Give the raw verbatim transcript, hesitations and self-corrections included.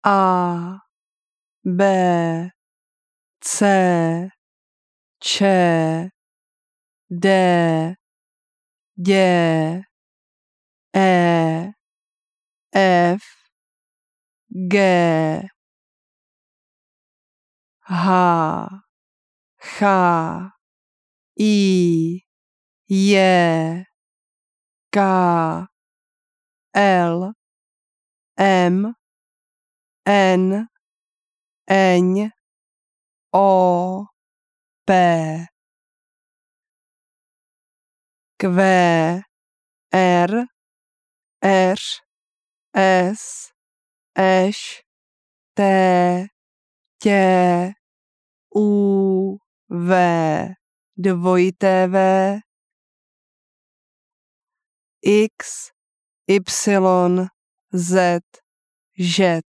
A, B, C, Č, D, Ď, E, F, G, H, Ch, I, J, K, L, M, N, Ň, O, P, Q, R, Š, S, Š, T, Ť, U, V, dvojité V, X, Y, Z, Ž.